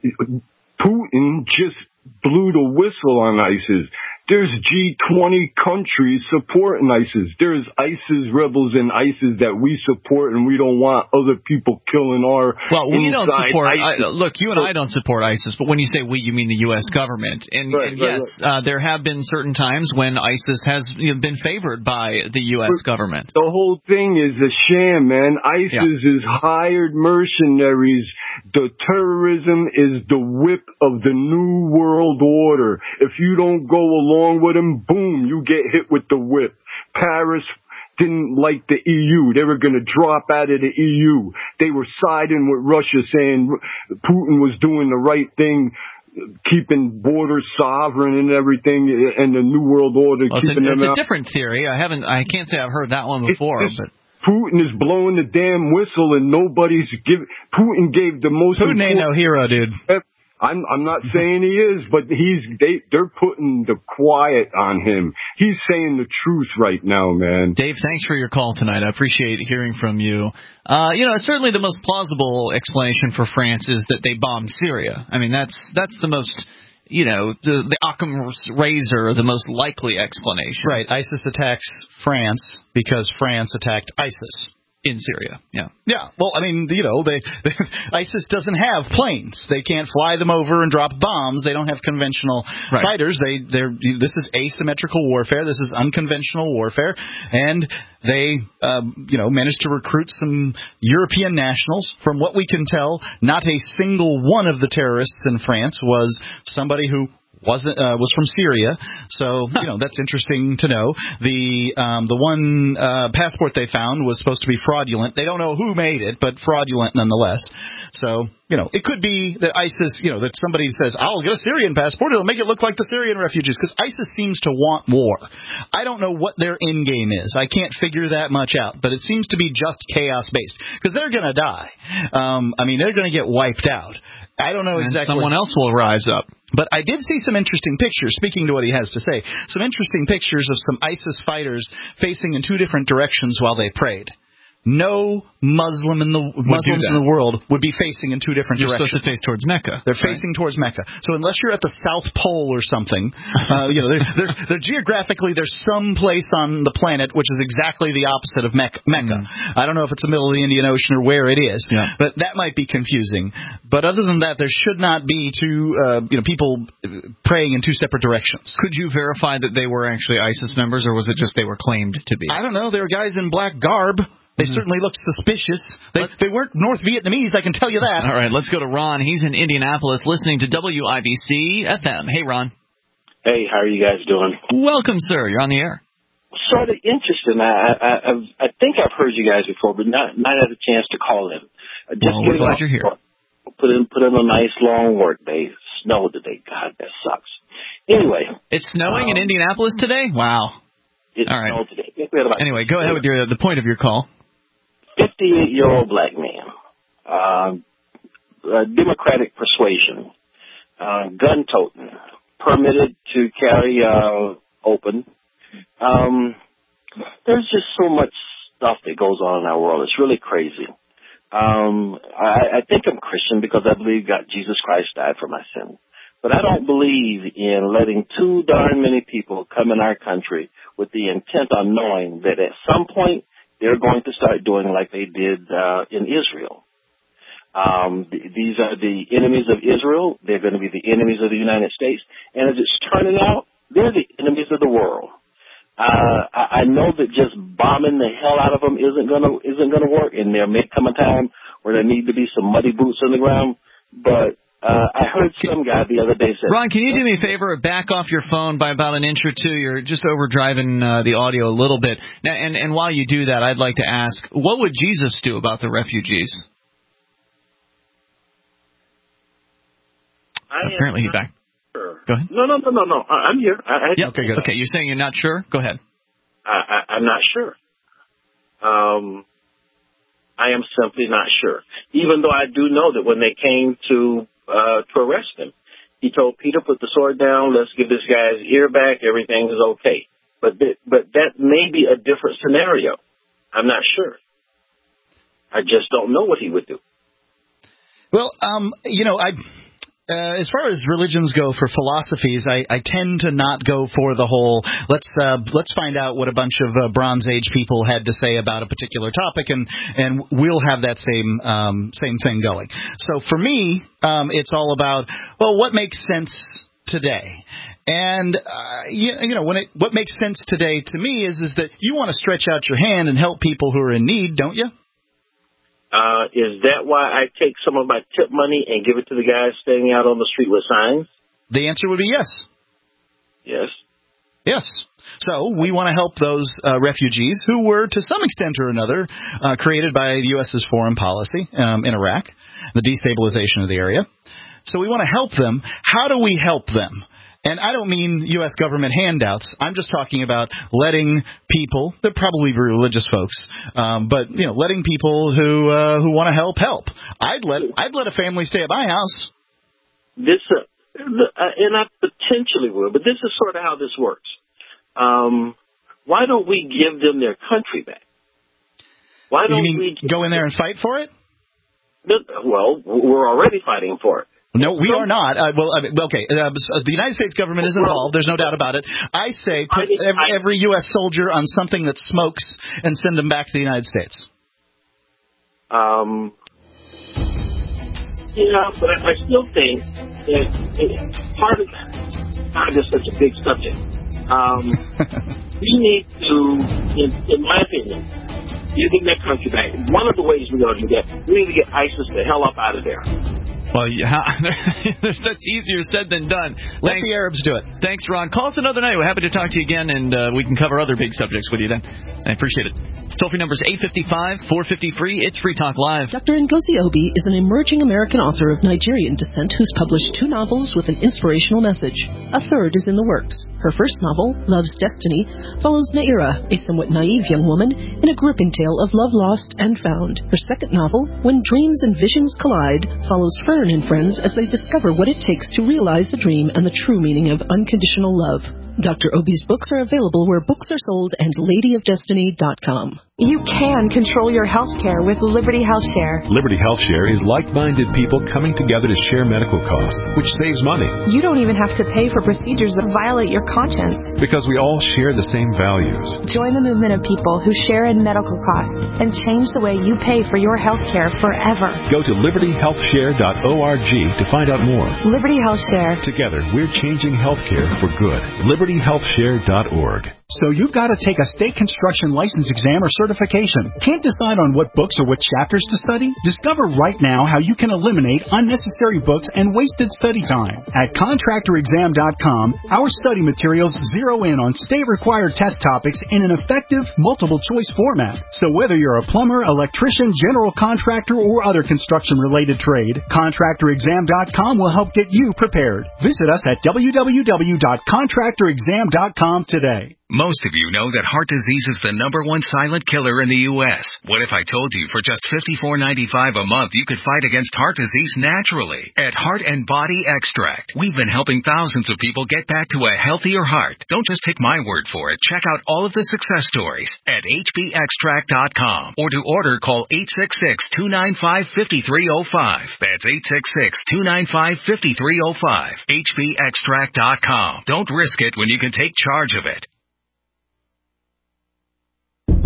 Putin just blew the whistle on ISIS. There's G twenty countries supporting ISIS. There's ISIS rebels in ISIS that we support, and we don't want other people killing our Well, we don't inside support. ISIS. I, look, you and I don't support ISIS, but when you say we, you mean the U S government. And, Right, and right, yes, Uh, there have been certain times when ISIS has you know, been favored by the U S government. The whole thing is a sham, man. ISIS is hired mercenaries. The terrorism is the whip of the New World Order. If you don't go along with them, boom, you get hit with the whip. Paris didn't like the E U. They were going to drop out of the E U. They were siding with Russia, saying Putin was doing the right thing, keeping borders sovereign and everything, and the New World Order Well, it's keeping a, them it's out. a different theory. I haven't. I can't say I've heard that one before, It's- but. Putin is blowing the damn whistle, and nobody's give. Putin gave the most. Putin ain't no hero, dude. I'm I'm not saying he is, but he's they they're putting the quiet on him. He's saying the truth right now, man. Dave, thanks for your call tonight. I appreciate hearing from you. Uh, you know, certainly the most plausible explanation for France is that they bombed Syria. I mean, that's that's the most, you know, the, the Occam's razor, the most likely explanation. Right. ISIS attacks France because France attacked ISIS. In Syria, yeah. Yeah, well, I mean, you know, they, they ISIS doesn't have planes. They can't fly them over and drop bombs. They don't have conventional right. fighters. They, they're. This is asymmetrical warfare. This is unconventional warfare, and they, um, you know, managed to recruit some European nationals. From what we can tell, not a single one of the terrorists in France was somebody who wasn't uh, was from Syria, so you know that's interesting to know. The um, the one uh, passport they found was supposed to be fraudulent. They don't know who made it, but fraudulent nonetheless. So you know it could be that ISIS, you know, that somebody says, "I'll get a Syrian passport. It'll make it look like the Syrian refugees," because ISIS seems to want war. I don't know what their end game is. I can't figure that much out, but it seems to be just chaos based because they're going to die. Um, I mean, they're going to get wiped out. I don't know and exactly. Someone else will rise up. But I did see some interesting pictures, speaking to what he has to say, some interesting pictures of some ISIS fighters facing in two different directions while they prayed. No Muslim in the Muslims in the world would be facing in two different You're directions. supposed to face towards Mecca. They're right? facing towards Mecca. So unless you're at the South Pole or something, uh, you know, they're, they're, they're geographically there's some place on the planet which is exactly the opposite of Mecca. Mecca. Mm. I don't know if it's the middle of the Indian Ocean or where it is, yeah. but that might be confusing. But other than that, there should not be two, uh, you know, people praying in two separate directions. Could you verify that they were actually ISIS members, or was it just they were claimed to be? I don't know. They were guys in black garb. They mm-hmm. certainly looked suspicious. They, they weren't North Vietnamese, I can tell you that. All right, let's go to Ron. He's in Indianapolis listening to W I B C F M. Hey, Ron. Hey, how are you guys doing? Welcome, sir. You're on the air. Sort of interesting. I, I, I've, I think I've heard you guys before, but not, not had a chance to call in. Just well, we're glad you're here. Put in, put in a nice long work day. Snow today. God, that sucks. Anyway. It's snowing um, in Indianapolis today? Wow. It's All right. snowed today. About anyway, go ahead with your the point of your call. fifty-eight-year-old black man, uh, uh, Democratic persuasion, uh, gun-toting, permitted to carry uh, open. Um, there's just so much stuff that goes on in our world. It's really crazy. Um, I, I think I'm Christian because I believe God, Jesus Christ died for my sin. But I don't believe in letting too darn many people come in our country with the intent on knowing that at some point they're going to start doing like they did uh, in Israel. Um, th- these are the enemies of Israel. They're going to be the enemies of the United States. And as it's turning out, they're the enemies of the world. Uh, I, I know that just bombing the hell out of them isn't gonna isn't gonna work, and there may come a time where there need to be some muddy boots on the ground. But uh, I heard some guy the other day say, Ron, can you do me a favor? Back off your phone by about an inch or two. You're just overdriving uh, the audio a little bit. Now, and, and while you do that, I'd like to ask, what would Jesus do about the refugees? I Apparently, he back. Sure. Go ahead. No, no, no, no, no. I, I'm here. I, I, Yep. Okay, good. Okay, you're saying you're not sure? Go ahead. I, I, I'm not sure. Um, I am simply not sure. Even though I do know that when they came to uh, to arrest him, he told Peter, "Put the sword down. Let's give this guy's ear back. Everything is okay." But th- but that may be a different scenario. I'm not sure. I just don't know what he would do. Well, um, you know, I. Uh, as far as religions go for philosophies, I, I tend to not go for the whole let's uh, let's find out what a bunch of uh, Bronze Age people had to say about a particular topic, and, and we'll have that same um, same thing going. So for me, um, it's all about, well, what makes sense today? And uh, you, you know, when it what makes sense today to me is is that you want to stretch out your hand and help people who are in need, don't you? Uh, is that why I take some of my tip money and give it to the guys standing out on the street with signs? The answer would be yes. Yes. Yes. So we want to help those uh, refugees who were, to some extent or another, uh, created by the U S's foreign policy um, in Iraq, the destabilization of the area. So we want to help them. How do we help them? And I don't mean U S government handouts. I'm just talking about letting people, they're probably religious folks, um, but you know, letting people who uh, who want to help help. I'd let I'd let a family stay at my house. This, uh, and I potentially would, but this is sort of how this works. Um, why don't we give them their country back? Why don't you mean we go in there and fight for it? Well, we're already fighting for it. No, we are not. Uh, well, I mean, okay, uh, the United States government is involved. There's no doubt about it. I say put every, every U S soldier on something that smokes and send them back to the United States. Um, yeah, but I still think that it, part of God is such a big subject. Um, we need to, in, in my opinion, give them their country back. One of the ways we're going to do that, we need to get ISIS the hell up out of there. Well, yeah, that's easier said than done. Let Thanks. the Arabs do it. Thanks, Ron. Call us another night. We're happy to talk to you again, and uh, we can cover other big subjects with you then. I appreciate it. Toll-free number is eight five five, four five zero, free. It's Free Talk Live. Doctor Ngozi Obi is an emerging American author of Nigerian descent who's published two novels with an inspirational message. A third is in the works. Her first novel, Love's Destiny, follows Naira, a somewhat naive young woman, in a gripping tale of love lost and found. Her second novel, When Dreams and Visions Collide, follows Fern and friends as they discover what it takes to realize a dream and the true meaning of unconditional love. Doctor Obi's books are available where books are sold and lady of destiny dot com. You can control your health care with Liberty Health Share. Liberty Health Share is like-minded people coming together to share medical costs, which saves money. You don't even have to pay for procedures that violate your conscience. Because we all share the same values. Join the movement of people who share in medical costs and change the way you pay for your health care forever. Go to liberty health share dot org to find out more. Liberty Health Share. Together, we're changing healthcare for good. liberty health share dot org. So you've got to take a state construction license exam or certification. Can't decide on what books or what chapters to study? Discover right now how you can eliminate unnecessary books and wasted study time. At contractor exam dot com, our study materials zero in on state-required test topics in an effective, multiple-choice format. So whether you're a plumber, electrician, general contractor, or other construction-related trade, contractor exam dot com will help get you prepared. Visit us at w w w dot contractor exam dot com today. Most of you know that heart disease is the number one silent killer in the U S What if I told you for just fifty-four ninety-five a month you could fight against heart disease naturally? At Heart and Body Extract, we've been helping thousands of people get back to a healthier heart. Don't just take my word for it. Check out all of the success stories at h b extract dot com. Or to order, call eight six six, two nine five, five three zero five. That's eight six six, two nine five, five three zero five. h b extract dot com. Don't risk it when you can take charge of it.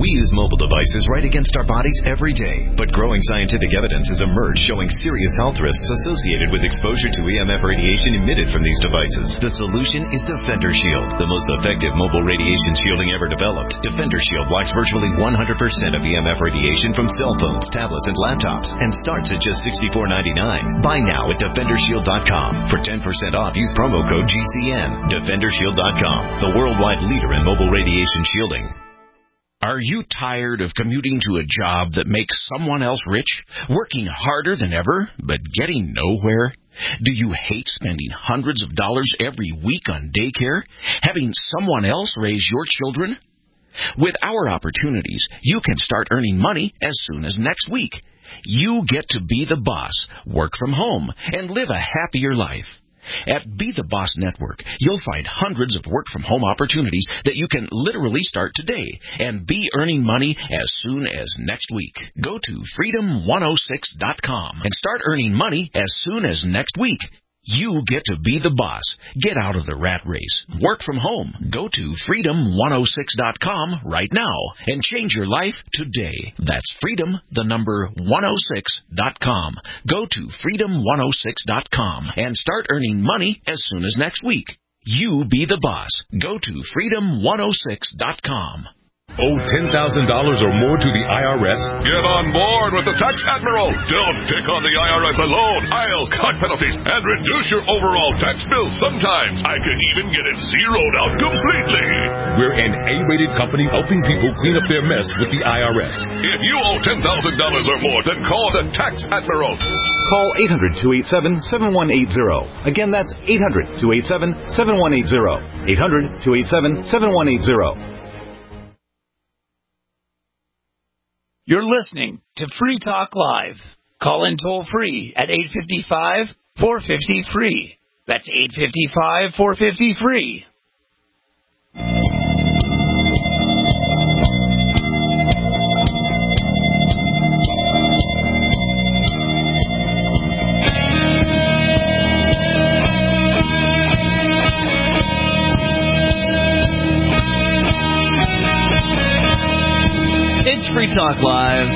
We use mobile devices right against our bodies every day, but growing scientific evidence has emerged showing serious health risks associated with exposure to E M F radiation emitted from these devices. The solution is Defender Shield, the most effective mobile radiation shielding ever developed. Defender Shield blocks virtually one hundred percent of E M F radiation from cell phones, tablets, and laptops, and starts at just sixty-four ninety-nine. Buy now at defender shield dot com. For ten percent off, use promo code G C N. defender shield dot com, the worldwide leader in mobile radiation shielding. Are you tired of commuting to a job that makes someone else rich, working harder than ever, but getting nowhere? Do you hate spending hundreds of dollars every week on daycare, having someone else raise your children? With our opportunities, you can start earning money as soon as next week. You get to be the boss, work from home, and live a happier life. At Be the Boss Network, you'll find hundreds of work-from-home opportunities that you can literally start today and be earning money as soon as next week. Go to freedom one oh six dot com and start earning money as soon as next week. You get to be the boss. Get out of the rat race. Work from home. Go to freedom one oh six dot com right now and change your life today. That's freedom, the number one oh six dot com. Go to freedom one oh six dot com and start earning money as soon as next week. You be the boss. Go to freedom one oh six dot com. Owe ten thousand dollars or more to the I R S? Get on board with the Tax Admiral. Don't pick on the I R S alone. I'll cut penalties and reduce your overall tax bill. Sometimes I can even get it zeroed out completely. We're an A-rated company helping people clean up their mess with the I R S. If you owe ten thousand dollars or more, then call the Tax Admiral. Call eight hundred, two eight seven, seven one eight zero. Again, that's eight hundred, two eight seven, seven one eight zero. eight hundred, two eight seven, seven one eight zero. You're listening to Free Talk Live. Call in toll free at eight five five, four five zero, free. That's eight five five, four five zero, free. It's Free Talk Live.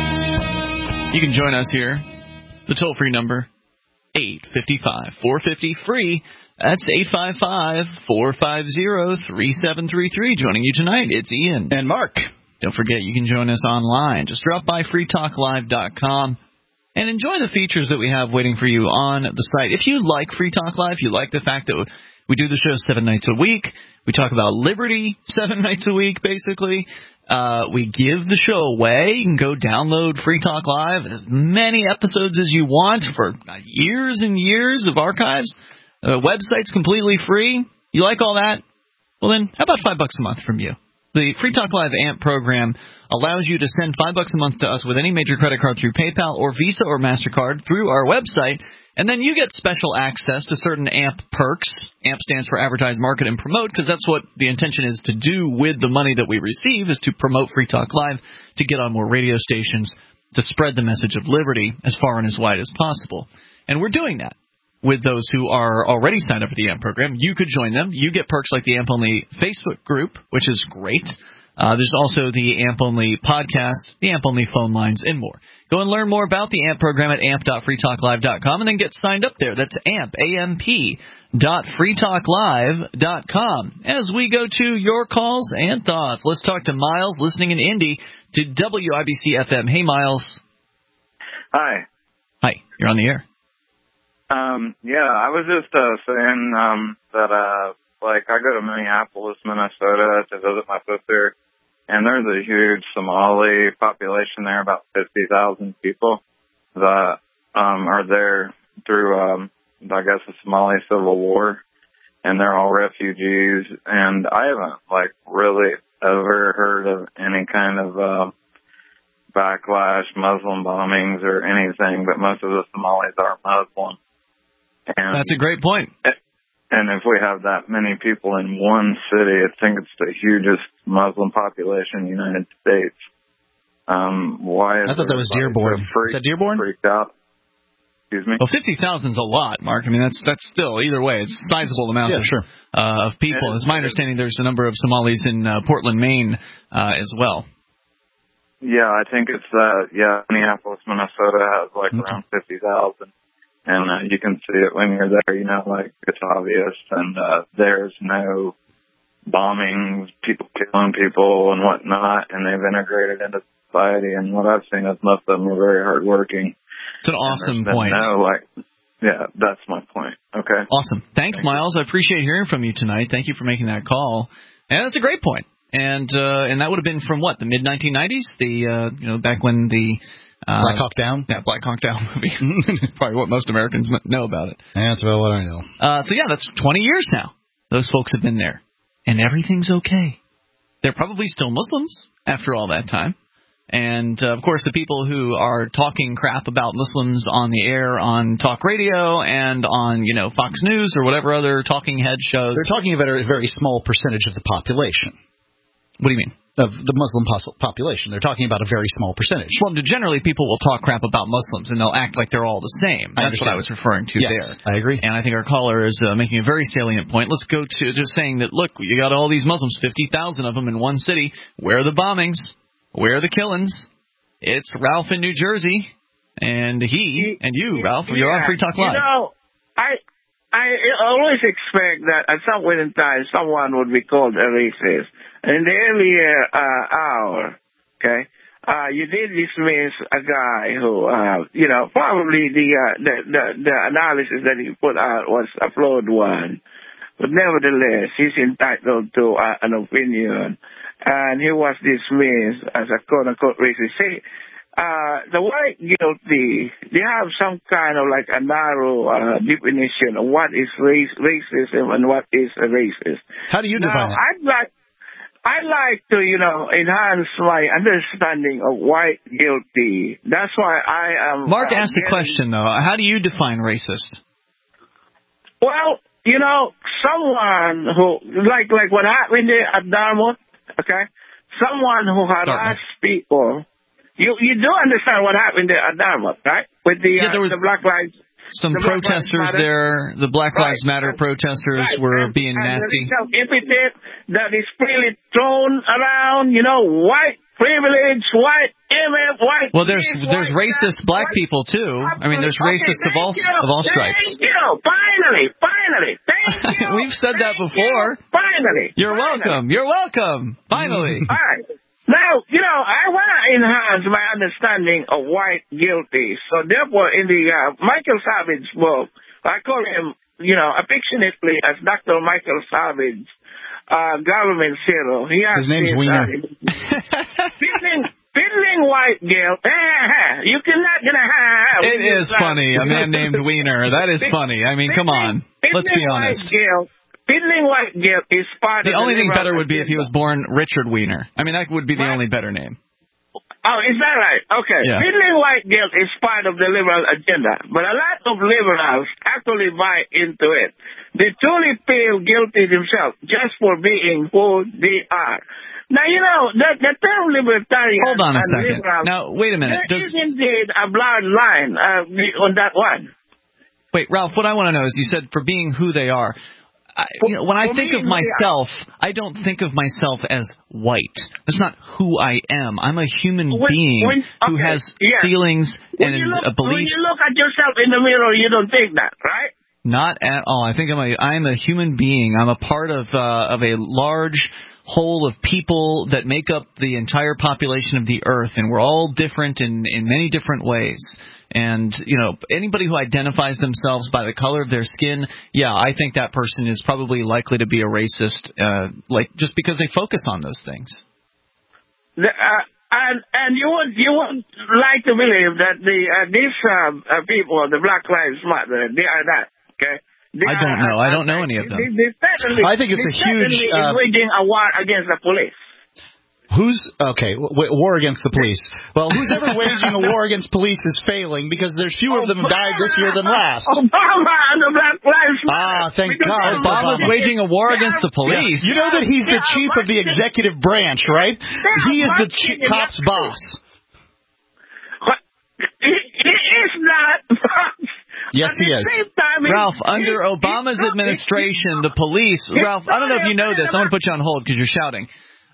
You can join us here. The toll-free number, eight five five, four five zero, free. That's eight five five, four five zero, three seven three three. Joining you tonight, it's Ian. And Mark. Don't forget, you can join us online. Just drop by free talk live dot com and enjoy the features that we have waiting for you on the site. If you like Free Talk Live, you like the fact that we do the show seven nights a week, we talk about liberty seven nights a week, basically. Uh, we give the show away. You can go download Free Talk Live, as many episodes as you want for years and years of archives. The website's completely free. You like all that? Well, then, how about five bucks a month from you? The Free Talk Live A M P program allows you to send five bucks a month to us with any major credit card through PayPal or Visa or MasterCard through our website, and then you get special access to certain A M P perks. A M P stands for Advertise, Market, and Promote, because that's what the intention is to do with the money that we receive, is to promote Free Talk Live, to get on more radio stations, to spread the message of liberty as far and as wide as possible. And we're doing that with those who are already signed up for the A M P program. You could join them. You get perks like the A M P-only Facebook group, which is great. Uh, there's also the A M P-only podcast, the A M P-only phone lines, and more. Go and learn more about the A M P program at amp dot free talk live dot com and then get signed up there. That's amp, A M P, dot free talk live dot com. As we go to your calls and thoughts, let's talk to Miles, listening in Indy to W I B C F M. Hey, Miles. Hi. Hi. You're on the air. Um, yeah, I was just uh, saying um, that, uh, like, I go to Minneapolis, Minnesota to visit my sister, and there's a huge Somali population there, about fifty thousand people that um, are there through, um, I guess, the Somali Civil War, and they're all refugees, and I haven't, like, really ever heard of any kind of uh, backlash, Muslim bombings, or anything, but most of the Somalis are Muslim. And, That's a great point. And if we have that many people in one city, I think it's the hugest Muslim population in the United States. Um, why is I thought that was Dearborn. Freaked, is that Dearborn? Freaked out. Excuse me? Well, fifty thousand is a lot, Mark. I mean, that's that's still, either way, it's a sizable amount yeah, of, sure. uh, of people. It's my understanding there's a number of Somalis in uh, Portland, Maine, uh, as well. Yeah, I think it's, uh, yeah, Minneapolis, Minnesota has like Okay. around fifty thousand. And uh, you can see it when you're there, you know, like it's obvious. And uh, there's no bombings, people killing people and whatnot, and they've integrated into society. And what I've seen is most of them are very hardworking. It's an awesome been point. No, like, yeah, that's my point. Okay. Awesome. Thanks, Miles. I appreciate hearing from you tonight. Thank you for making that call. And that's a great point. And uh, and that would have been from what, the mid nineteen nineties? The uh, you know, back when the uh, Black Hawk Down? Yeah, Black Hawk Down movie. Probably what most Americans know about it. Yeah, that's about what I know. Uh, so yeah, that's twenty years now. Those folks have been there, and everything's okay. They're probably still Muslims after all that time. And, uh, of course, the people who are talking crap about Muslims on the air on talk radio and on, you know, Fox News or whatever other talking head shows. They're talking about a very small percentage of the population. What do you mean? Of the Muslim pos- population. They're talking about a very small percentage. Well, generally people will talk crap about Muslims and they'll act like they're all the same. That's what I was referring to yes, there. I agree. And I think our caller is uh, making a very salient point. Let's go to just saying that, look, you got all these Muslims, fifty thousand of them in one city. Where are the bombings? Where are the killings? It's Ralph in New Jersey, and he and you, Ralph, you're on Free Talk Live. You know, I I always expect that at some point in time someone would be called a racist. In the earlier uh, hour, okay, uh, you did dismiss a guy who, uh, you know, probably the, uh, the the the analysis that he put out was a flawed one, but nevertheless, he's entitled to uh, an opinion. And he was dismissed as a quote-unquote racist. See, uh, the white guilty, they have some kind of like a narrow uh, definition of what is race, racism and what is a racist. How do you define now, it? I'd like, I'd like to, you know, enhance my understanding of white guilty. That's why I am... Mark uh, asked a getting- question, though. How do you define racist? Well, you know, someone who, like, like what happened there at Dartmouth, okay? Someone who harassed people. You you do understand what happened there at Dartmouth, right? With the, Yeah, there uh, was the Black Lives... Some the Black Lives protesters Matter. there, the Black Lives Right. Matter protesters Right. were and, being and nasty. The epithet that is freely thrown around, you know, white privilege, white M F, white... Well, there's this, there's white racist that, black white- people too. I mean, there's Okay, racists of all thank you. of all stripes. Thank you. Finally, finally. Thank you. We've said that Thank before. you. Finally. You're finally. welcome. You're welcome. Finally. All right. Now, you know, I want to enhance my understanding of white guilty. So therefore, in the uh, Michael Savage book, I call him, you know, affectionately as Doctor Michael Savage, uh, government zero. He has His name's this, Wiener. Uh, fiddling, fiddling white guilt. You cannot get a ha. It is funny. A man named Wiener. That is funny. I mean, come on. Let's be honest. Guilt. Fiddling white guilt is part The of only the thing liberal better would be if he agenda. was born Richard Wiener. I mean, that would be the only better name. Oh, is that right? Okay. Yeah. Fiddling white guilt is part of the liberal agenda, but a lot of liberals actually buy into it. They truly feel guilty themselves just for being who they are. Now, you know, the, the term libertarian Hold on a and second. liberal, Now, wait a minute. there Does, is indeed a blurred line uh, on that one. wait, Ralph, what I want to know is you said for being who they are. I, you know, when I For think me, of myself, I don't think of myself as white. That's not who I am. I'm a human When- being when- who okay, has yes. feelings When and you, look, uh, when beliefs. you look at yourself in the mirror, you don't think that, right? Not at all. I think I'm a I'm a human being. I'm a part of uh, of a large whole of people that make up the entire population of the earth, and we're all different in in many different ways. And, you know, anybody who identifies themselves by the color of their skin, yeah, I think that person is probably likely to be a racist, uh, like just because they focus on those things. The, uh, and and you would you would like to believe that the uh, these uh, uh, people, the Black Lives Matter, they are that. Okay. They I don't are, know. I don't know any of them. They, they certainly, I think it's they a huge, certainly uh, is waging a war against the police. Who's, okay, w- w- war against the police. Well, who's ever waging a war against police is failing because there's fewer of them died this year than last. Obama and the Black Lives Matter. Ah, thank Because God. Obama's Obama. waging a war against the police. You know that he's the chief of the executive branch, right? He is the chi- cop's boss. But he, he is not. Yes, he is. Ralph, under Obama's administration, the police, Ralph, I don't know if you know this. I'm going to put you on hold because you're shouting.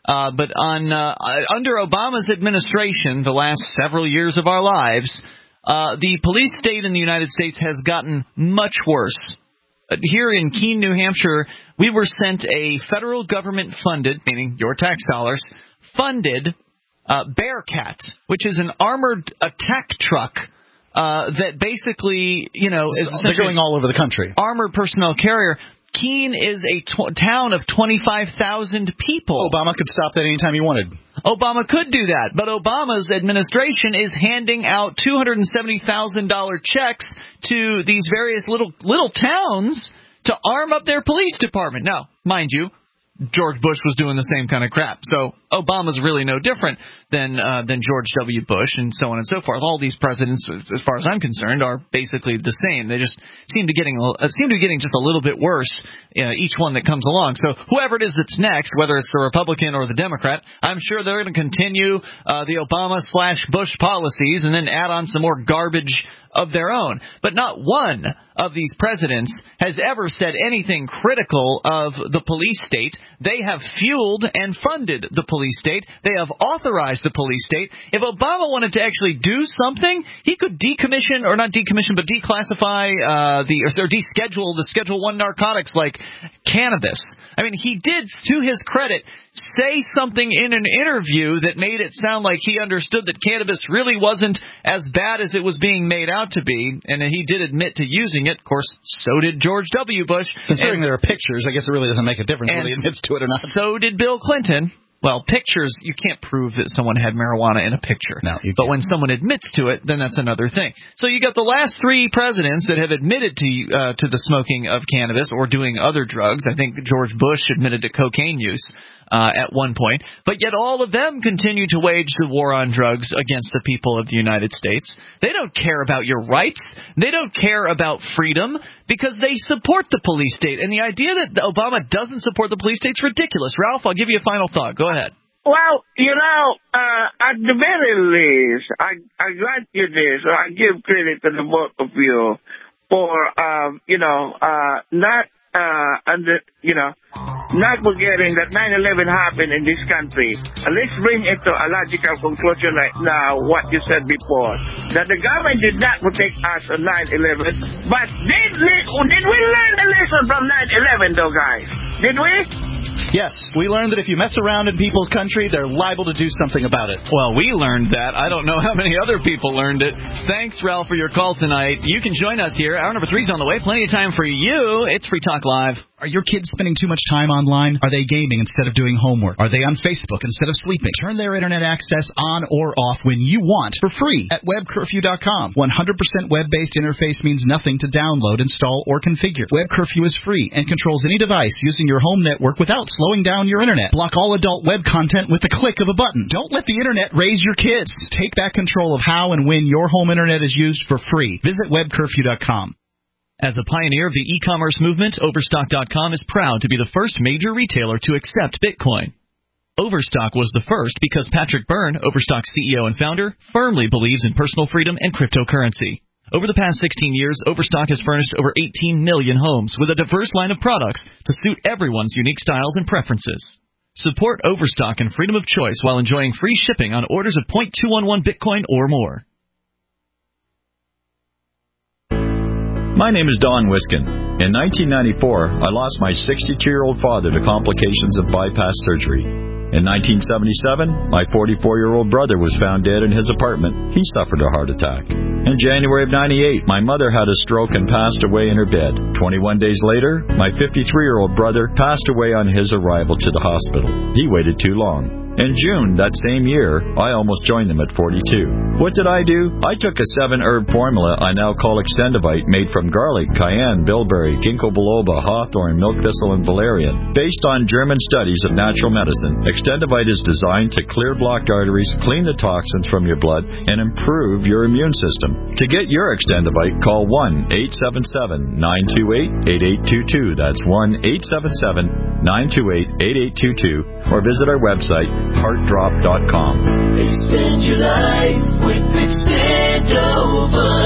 Uh, but on uh, under Obama's administration, the last several years of our lives, uh, the police state in the United States has gotten much worse. Uh, here in Keene, New Hampshire, we were sent a federal government-funded, meaning your tax dollars, funded uh, Bearcat, which is an armored attack truck uh, that basically, you know, is they're going all over the country. Armored personnel carrier. Keene is a tw- town of twenty-five thousand people. Obama could stop that anytime he wanted. Obama could do that, but Obama's administration is handing out two hundred seventy thousand dollars checks to these various little little towns to arm up their police department. Now, mind you, George Bush was doing the same kind of crap. So Obama's really no different than uh, than George W. Bush and so on and so forth. All these presidents, as far as I'm concerned, are basically the same. They just seem to getting uh, seem to be getting just a little bit worse uh, each one that comes along. So whoever it is that's next, whether it's the Republican or the Democrat, I'm sure they're going to continue uh, the Obama slash Bush policies and then add on some more garbage of their own. But not one of these presidents has ever said anything critical of the police state. They have fueled and funded the police state. They have authorized the police state. If Obama wanted to actually do something, he could decommission, or not decommission, but declassify uh, the or deschedule the Schedule One narcotics like cannabis. I mean, he did, to his credit, say something in an interview that made it sound like he understood that cannabis really wasn't as bad as it was being made out to be, and he did admit to using it. Of course, so did George W. Bush. Considering and, there are pictures, I guess it really doesn't make a difference whether he admits to it or not. So did Bill Clinton. Well, pictures, you can't prove that someone had marijuana in a picture. No, you but can't. when someone admits to it, then that's another thing. So you got the last three presidents that have admitted to uh, to the smoking of cannabis or doing other drugs. I think George Bush admitted to cocaine use uh, at one point. But yet all of them continue to wage the war on drugs against the people of the United States. They don't care about your rights. They don't care about freedom because they support the police state. And the idea that Obama doesn't support the police state is ridiculous. Ralph, I'll give you a final thought. Go ahead. Well, you know, uh, at the very least, I, I grant you this, or I give credit to the both of you for, um, you know, uh, not, uh, under, you know, not forgetting that nine eleven happened in this country. And let's bring it to a logical conclusion right now, what you said before, that the government did not protect us on nine eleven, but did, did we learn a lesson from nine eleven, though, guys? Did we? Yes, we learned that if you mess around in people's country, they're liable to do something about it. Well, we learned that. I don't know how many other people learned it. Thanks, Ralph, for your call tonight. You can join us here. Hour number three is on the way. Plenty of time for you. It's Free Talk Live. Are your kids spending too much time online? Are they gaming instead of doing homework? Are they on Facebook instead of sleeping? Turn their internet access on or off when you want for free at web curfew dot com. one hundred percent web-based interface means nothing to download, install, or configure. Web Curfew is free and controls any device using your home network without slowing down your internet. Block all adult web content with the click of a button. Don't let the internet raise your kids. Take back control of how and when your home internet is used for free. Visit web curfew dot com. As a pioneer of the e-commerce movement, Overstock dot com is proud to be the first major retailer to accept Bitcoin. Overstock was the first because Patrick Byrne, Overstock's C E O and founder, firmly believes in personal freedom and cryptocurrency. Over the past sixteen years, Overstock has furnished over eighteen million homes with a diverse line of products to suit everyone's unique styles and preferences. Support Overstock and freedom of choice while enjoying free shipping on orders of zero point two one one Bitcoin or more. My name is Don Wiskin. In nineteen ninety-four, I lost my sixty-two-year-old father to complications of bypass surgery. In nineteen seventy-seven, my forty-four-year-old brother was found dead in his apartment. He suffered a heart attack. In January of ninety-eight, my mother had a stroke and passed away in her bed. twenty-one days later, my fifty-three-year-old brother passed away on his arrival to the hospital. He waited too long. In June that same year, I almost joined them at forty-two. What did I do? I took a seven-herb formula I now call Extendivite, made from garlic, cayenne, bilberry, ginkgo biloba, hawthorn, milk thistle, and valerian. Based on German studies of natural medicine, Extendivite is designed to clear blocked arteries, clean the toxins from your blood, and improve your immune system. To get your Extendivite, call one eight seven seven, nine two eight, eight eight two two. That's one eight seven seven, nine two eight, eight eight two two. Or visit our website, heart drop dot com. Expand your life with Extendovite.